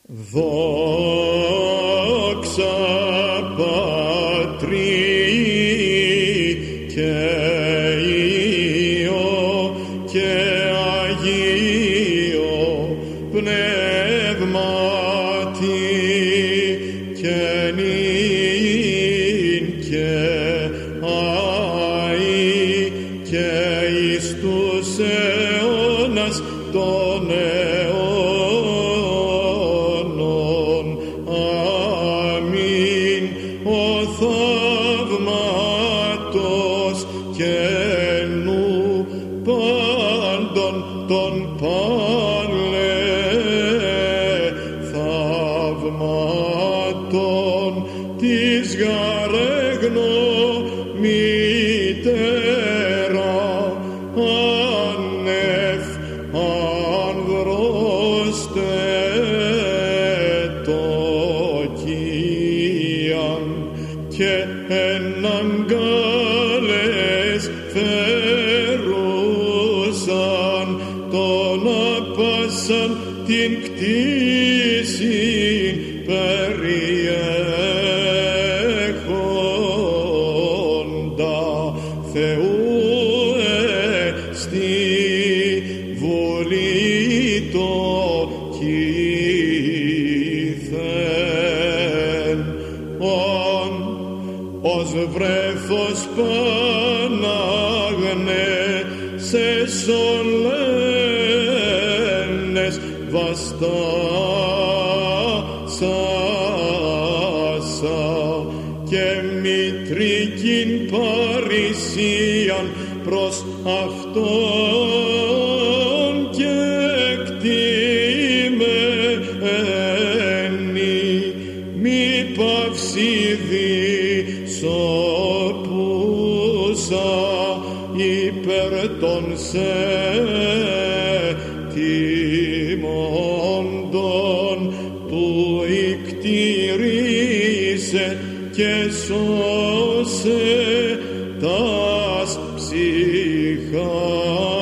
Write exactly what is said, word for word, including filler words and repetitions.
Δόξα Πατρί και Υιό και Αγίο Πνεύματι και νυν και αεί και εις τους αιώνας των αιώνων. Αμήν. Ο θαύματος και νου πάντων των πάλε θαυμάτων της γαρέγνω μητέρα άνευ ανδρός τετοκίαν και εναγκάλες φέρουσαν τον απάσαν την κτήσιν περιέχοντα Θεού εστι βολή το κήθεν ον ως βρέφος Πανάγνε σε σολένες βαστάσασα και μητρικήν παρησίαν προς αυτόν και εκτιμένη μη παυσίδη σωπούσα υπέρ των σε τιμώντων που εκτηρήσε και σώσε τας ψυχάς.